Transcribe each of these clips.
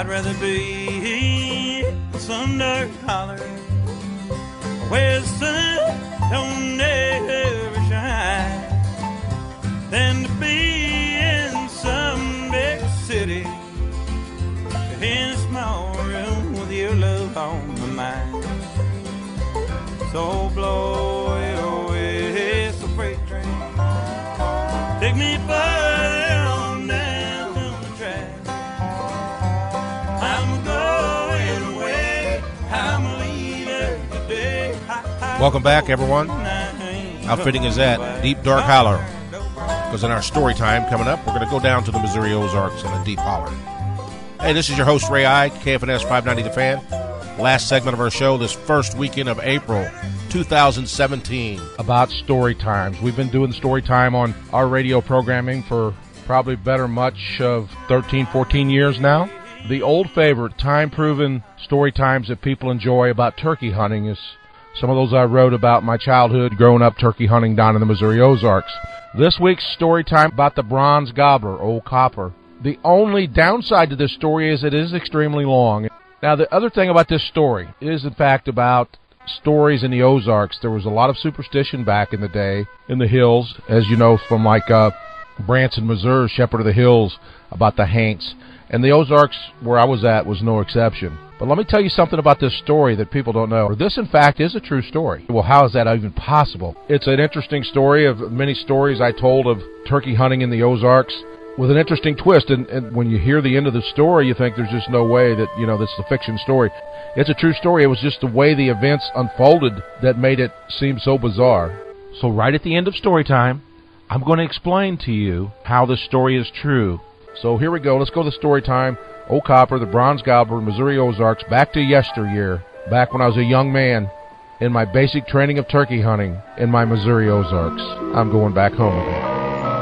rather be some dark holler where the sun don't ever shine than to be in some big city in a small room with your love on my mind. So blow your whistle, freight train, take me further on down the track. I'm going away, I'm leaving today. Welcome back, everyone. How fitting is that? Deep Dark Holler. Because in our story time coming up, we're going to go down to the Missouri Ozarks in a deep holler. Hey, this is your host, Ray Ike, KFNS 590 The Fan. Last segment of our show this first weekend of April 2017. About story times. We've been doing story time on our radio programming for probably much of 13, 14 years now. The old favorite, time-proven story times that people enjoy about turkey hunting is some of those I wrote about my childhood growing up turkey hunting down in the Missouri Ozarks. This week's story time about the bronze gobbler, Old Copper. The only downside to this story is it is extremely long. Now, the other thing about this story is, in fact, about stories in the Ozarks. There was a lot of superstition back in the day in the hills, as you know, from like Branson, Missouri, Shepherd of the Hills, about the Hanks. And the Ozarks, where I was at, was no exception. But let me tell you something about this story that people don't know. This, in fact, is a true story. Well, how is that even possible? It's an interesting story of many stories I told of turkey hunting in the Ozarks, with an interesting twist, and when you hear the end of the story, you think there's just no way that, you know, this is a fiction story. It's a true story. It was just the way the events unfolded that made it seem so bizarre. So right at the end of story time, I'm going to explain to you how this story is true. So here we go. Let's go to story time. Old Copper, the bronze gobbler, Missouri Ozarks, back to yesteryear, back when I was a young man in my basic training of turkey hunting in my Missouri Ozarks. I'm going back home again.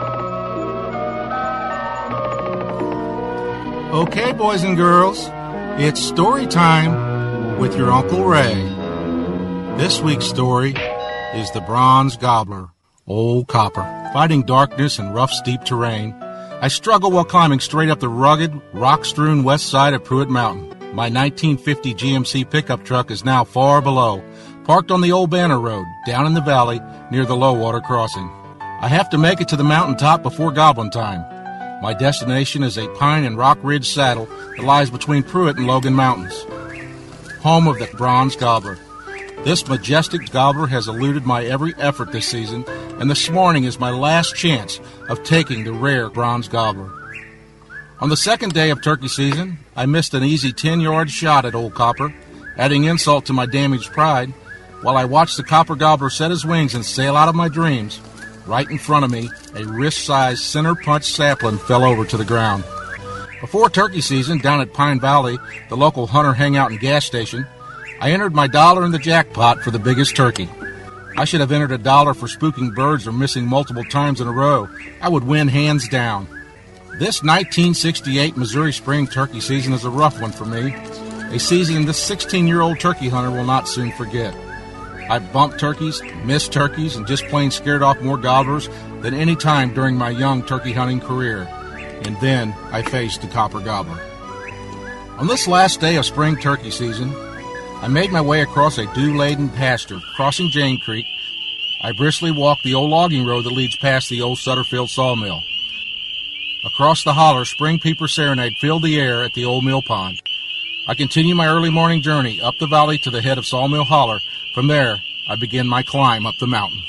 Okay, boys and girls, it's story time with your Uncle Ray. This week's story is the bronze gobbler, Old Copper. Fighting darkness and rough, steep terrain, I struggle while climbing straight up the rugged, rock-strewn west side of Pruitt Mountain. My 1950 GMC pickup truck is now far below, parked on the old Banner Road, down in the valley near the low water crossing. I have to make it to the mountaintop before goblin time. My destination is a pine and rock ridge saddle that lies between Pruitt and Logan Mountains, home of the bronze gobbler. This majestic gobbler has eluded my every effort this season, and this morning is my last chance of taking the rare bronze gobbler. On the second day of turkey season, I missed an easy 10-yard shot at Old Copper, adding insult to my damaged pride, while I watched the copper gobbler set his wings and sail out of my dreams. Right in front of me, a wrist-sized center-punch sapling fell over to the ground. Before turkey season, down at Pine Valley, the local hunter hangout and gas station, I entered my dollar in the jackpot for the biggest turkey. I should have entered $1 for spooking birds or missing multiple times in a row. I would win hands down. This 1968 Missouri spring turkey season is a rough one for me, a season this 16-year-old turkey hunter will not soon forget. I bumped turkeys, missed turkeys, and just plain scared off more gobblers than any time during my young turkey hunting career. And then I faced the copper gobbler. On this last day of spring turkey season, I made my way across a dew-laden pasture. Crossing Jane Creek, I briskly walked the old logging road that leads past the old Sutterfield sawmill. Across the holler, Spring Peeper Serenade filled the air at the old mill pond. I continue my early morning journey up the valley to the head of Sawmill Holler. From there, I begin my climb up the mountain.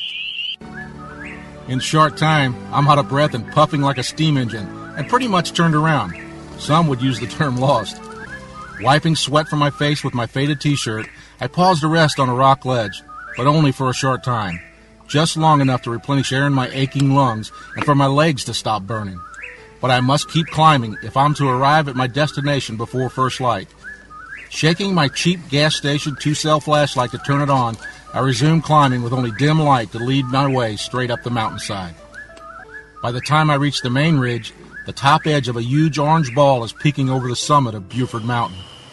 In short time, I'm out of breath and puffing like a steam engine, and pretty much turned around. Some would use the term lost. Wiping sweat from my face with my faded t-shirt, I paused to rest on a rock ledge, but only for a short time. Just long enough to replenish air in my aching lungs and for my legs to stop burning. But I must keep climbing if I'm to arrive at my destination before first light. Shaking my cheap gas station 2-cell flashlight to turn it on, I resumed climbing with only dim light to lead my way straight up the mountainside. By the time I reach the main ridge, the top edge of a huge orange ball is peeking over the summit of Buford Mountain.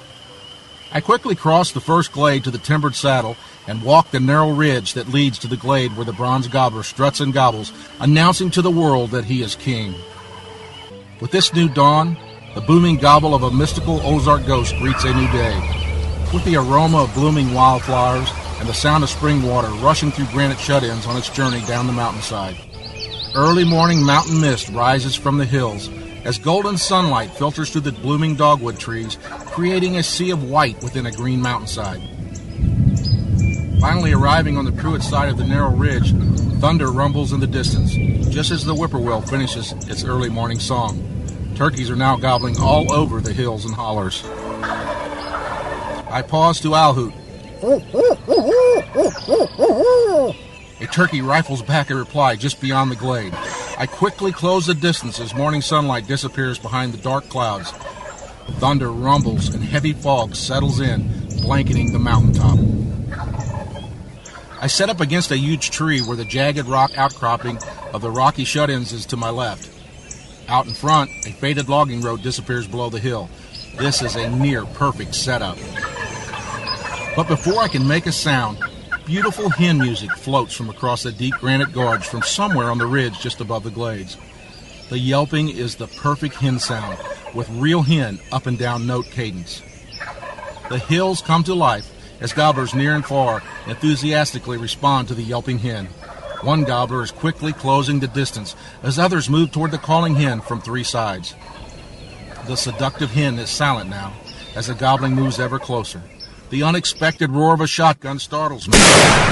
I quickly crossed the first glade to the timbered saddle and walked the narrow ridge that leads to the glade where the bronze gobbler struts and gobbles, announcing to the world that he is king. With this new dawn, The booming gobble of a mystical Ozark ghost greets a new day. With the aroma of blooming wildflowers and the sound of spring water rushing through granite shut-ins on its journey down the mountainside. Early morning mountain mist rises from the hills as golden sunlight filters through the blooming dogwood trees, creating a sea of white within a green mountainside. Finally arriving on the Pruitt side of the narrow ridge, thunder rumbles in the distance, just as the whippoorwill finishes its early morning song. Turkeys are now gobbling all over the hills and hollers. I pause to owl hoot. A turkey rifles back a reply just beyond the glade. I quickly close the distance as morning sunlight disappears behind the dark clouds. Thunder rumbles and heavy fog settles in, blanketing the mountaintop. I set up against a huge tree where the jagged rock outcropping of the rocky shut-ins is to my left. Out in front, a faded logging road disappears below the hill. This is a near-perfect setup. But before I can make a sound, beautiful hen music floats from across the deep granite gorge from somewhere on the ridge just above the glades. The yelping is the perfect hen sound, with real hen up and down note cadence. The hills come to life as gobblers near and far enthusiastically respond to the yelping hen. One gobbler is quickly closing the distance as others move toward the calling hen from three sides. The seductive hen is silent now as the gobbling moves ever closer. The unexpected roar of a shotgun startles me.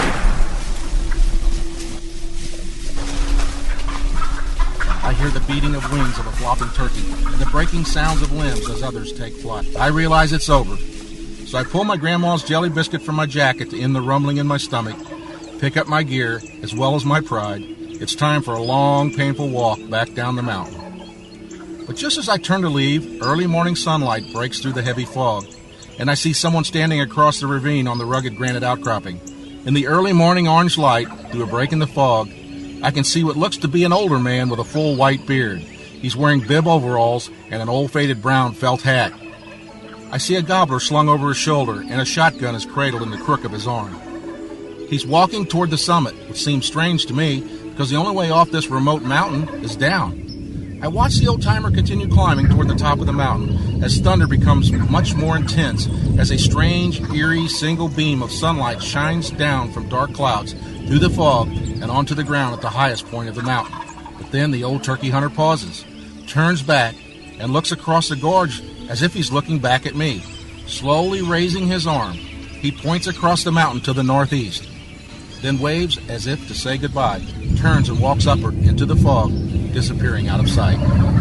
I hear the beating of wings of a flopping turkey and the breaking sounds of limbs as others take flight. I realize it's over, so I pull my grandma's jelly biscuit from my jacket to end the rumbling in my stomach, pick up my gear as well as my pride. It's time for a long, painful walk back down the mountain. But just as I turn to leave, early morning sunlight breaks through the heavy fog, and I see someone standing across the ravine on the rugged granite outcropping. In the early morning orange light, through a break in the fog, I can see what looks to be an older man with a full white beard. He's wearing bib overalls and an old faded brown felt hat. I see a gobbler slung over his shoulder, and a shotgun is cradled in the crook of his arm. He's walking toward the summit, which seems strange to me because the only way off this remote mountain is down. I watch the old-timer continue climbing toward the top of the mountain as thunder becomes much more intense as a strange, eerie, single beam of sunlight shines down from dark clouds through the fog and onto the ground at the highest point of the mountain. But then the old turkey hunter pauses, turns back, and looks across the gorge as if he's looking back at me. Slowly raising his arm, he points across the mountain to the northeast, then waves as if to say goodbye, turns and walks upward into the fog, disappearing out of sight.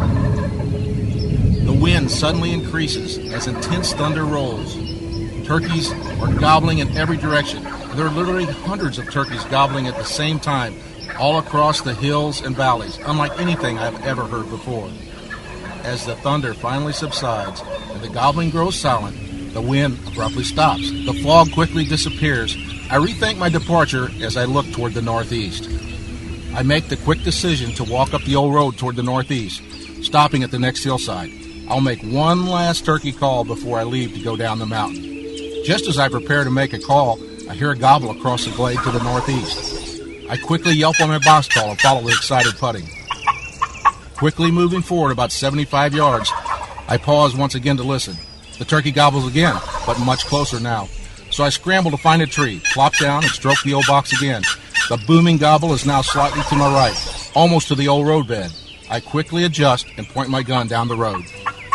The wind suddenly increases as intense thunder rolls. Turkeys are gobbling in every direction. There are literally hundreds of turkeys gobbling at the same time, all across the hills and valleys, unlike anything I've ever heard before. As the thunder finally subsides and the gobbling grows silent, the wind abruptly stops. The fog quickly disappears. I rethink my departure as I look toward the northeast. I make the quick decision to walk up the old road toward the northeast, stopping at the next hillside. I'll make one last turkey call before I leave to go down the mountain. Just as I prepare to make a call, I hear a gobble across the glade to the northeast. I quickly yelp on my box call and follow the excited putting. Quickly moving forward about 75 yards, I pause once again to listen. The turkey gobbles again, but much closer now. So I scramble to find a tree, plop down, and stroke the old box again. The booming gobble is now slightly to my right, almost to the old roadbed. I quickly adjust and point my gun down the road.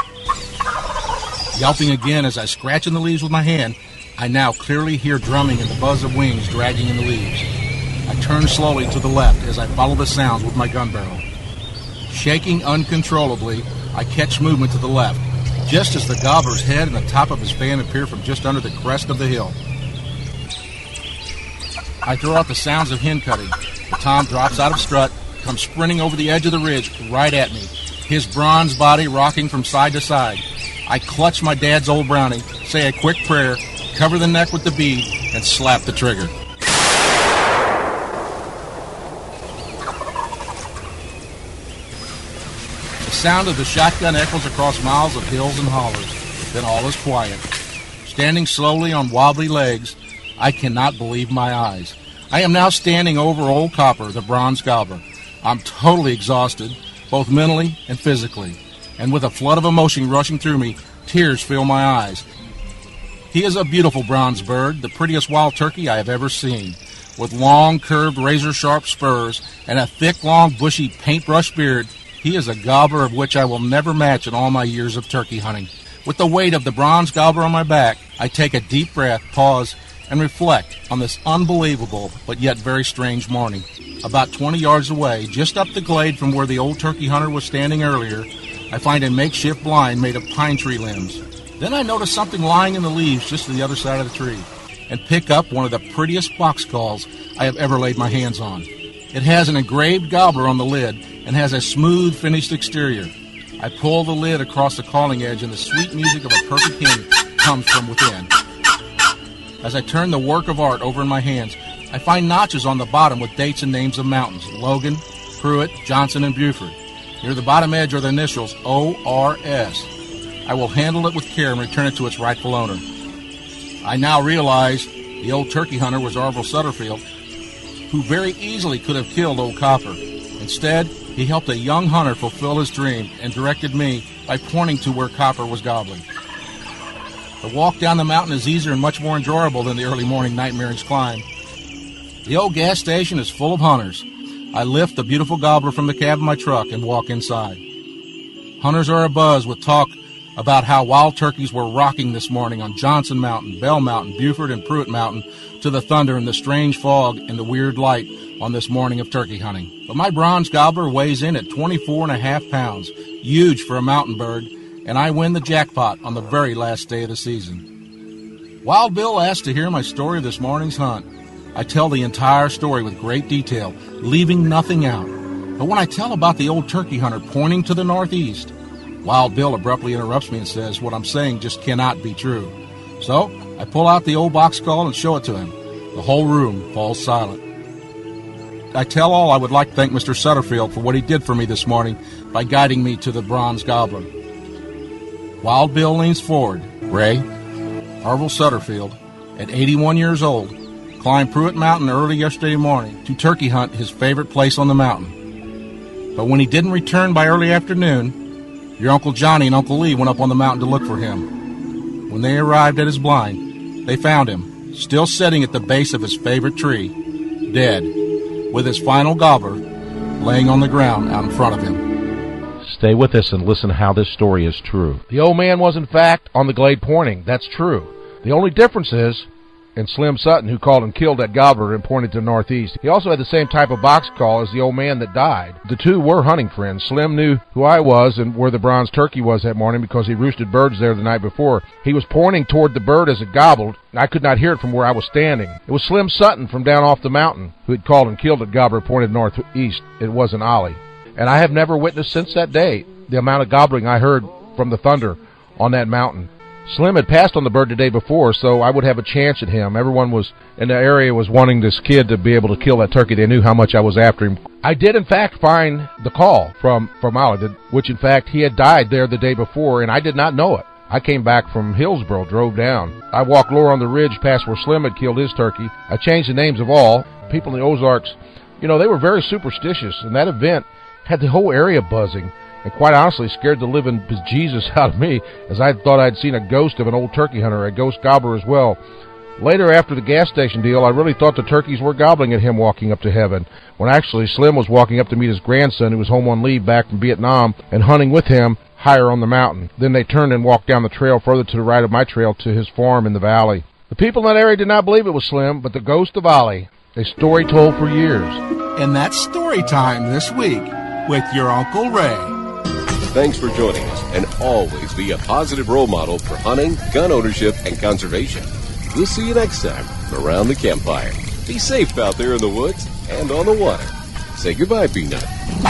Yelping again as I scratch in the leaves with my hand, I now clearly hear drumming and the buzz of wings dragging in the leaves. I turn slowly to the left as I follow the sounds with my gun barrel. Shaking uncontrollably, I catch movement to the left, just as the gobbler's head and the top of his fan appear from just under the crest of the hill. I throw out the sounds of hen cutting. The tom drops out of strut, comes sprinting over the edge of the ridge right at me, his bronze body rocking from side to side. I clutch my dad's old Browning, say a quick prayer, cover the neck with the bead, and slap the trigger. The sound of the shotgun echoes across miles of hills and hollers. Then all is quiet. Standing slowly on wobbly legs, I cannot believe my eyes. I am now standing over Old Copper, the bronze gobbler. I'm totally exhausted, both mentally and physically. and with a flood of emotion rushing through me, tears fill my eyes. He is a beautiful bronze bird, the prettiest wild turkey I have ever seen. With long, curved, razor-sharp spurs and a thick, long, bushy paintbrush beard, he is a gobbler of which I will never match in all my years of turkey hunting. With the weight of the bronze gobbler on my back, I take a deep breath, pause, and reflect on this unbelievable but yet very strange morning. About 20 yards away, just up the glade from where the old turkey hunter was standing earlier, I find a makeshift blind made of pine tree limbs. Then I notice something lying in the leaves just to the other side of the tree, and pick up one of the prettiest box calls I have ever laid my hands on. It has an engraved gobbler on the lid and has a smooth, finished exterior. I pull the lid across the calling edge, and the sweet music of a perfect hymn comes from within. As I turn the work of art over in my hands, I find notches on the bottom with dates and names of mountains: Logan, Pruitt, Johnson, and Buford. Near the bottom edge are the initials O.R.S. I will handle it with care and return it to its rightful owner. I now realize the old turkey hunter was Orville Sutterfield, who very easily could have killed Old Copper. Instead, he helped a young hunter fulfill his dream and directed me by pointing to where Copper was gobbling. The walk down the mountain is easier and much more enjoyable than the early morning nightmarish climb. The old gas station is full of hunters. I lift the beautiful gobbler from the cab of my truck and walk inside. Hunters are abuzz with talk about how wild turkeys were rocking this morning on Johnson Mountain, Bell Mountain, Buford, and Pruitt Mountain to the thunder and the strange fog and the weird light on this morning of turkey hunting. But my bronze gobbler weighs in at 24.5 pounds, huge for a mountain bird, and I win the jackpot on the very last day of the season. Wild Bill asked to hear my story of this morning's hunt. I tell the entire story with great detail, leaving nothing out. But when I tell about the old turkey hunter pointing to the northeast, Wild Bill abruptly interrupts me and says what I'm saying just cannot be true. So I pull out the old box call and show it to him. The whole room falls silent. I tell all I would like to thank Mr. Sutterfield for what he did for me this morning by guiding me to the bronze gobbler. Wild Bill leans forward. Ray, Orville Sutterfield, at 81 years old, climbed Pruitt Mountain early yesterday morning to turkey hunt his favorite place on the mountain. But when he didn't return by early afternoon, your Uncle Johnny and Uncle Lee went up on the mountain to look for him. When they arrived at his blind, they found him, still sitting at the base of his favorite tree, dead, with his final gobbler laying on the ground out in front of him. Stay with us and listen how this story is true. The old man was, in fact, on the glade pointing. That's true. The only difference is, in Slim Sutton, who called and killed that gobbler and pointed to the northeast, he also had the same type of box call as the old man that died. The two were hunting friends. Slim knew who I was and where the bronze turkey was that morning because he roosted birds there the night before. He was pointing toward the bird as it gobbled, and I could not hear it from where I was standing. It was Slim Sutton from down off the mountain who had called and killed that gobbler pointed northeast. It wasn't Ollie. And I have never witnessed since that day the amount of gobbling I heard from the thunder on that mountain. Slim had passed on the bird the day before, so I would have a chance at him. Everyone was in the area was wanting this kid to be able to kill that turkey. They knew how much I was after him. I did, in fact, find the call from Ollie, which, in fact, he had died there the day before, and I did not know it. I came back from Hillsboro, drove down. I walked lower on the ridge past where Slim had killed his turkey. I changed the names of all. People in the Ozarks, they were very superstitious, and that event had the whole area buzzing, and quite honestly scared the living bejesus out of me, as I thought I'd seen a ghost of an old turkey hunter, a ghost gobbler as well. Later, after the gas station deal, I really thought the turkeys were gobbling at him walking up to heaven, when actually Slim was walking up to meet his grandson, who was home on leave back from Vietnam, and hunting with him higher on the mountain. Then they turned and walked down the trail further to the right of my trail to his farm in the valley. The people in that area did not believe it was Slim, but the ghost of Ollie, a story told for years. And that's story time this week with your Uncle Ray. Thanks for joining us, and always be a positive role model for hunting, gun ownership, and conservation. We'll see you next time around the campfire. Be safe out there in the woods and on the water. Say goodbye, Peanut.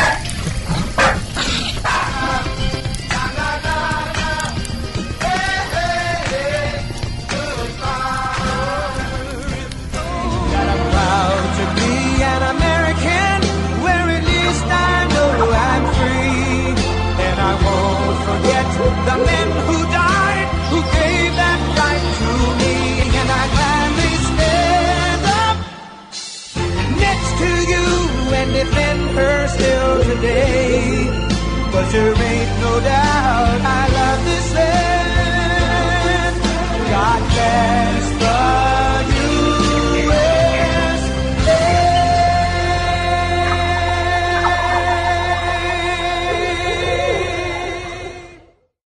The men who died, who gave that right to me, and I gladly stand up next to you and defend her still today, 'cause there ain't no doubt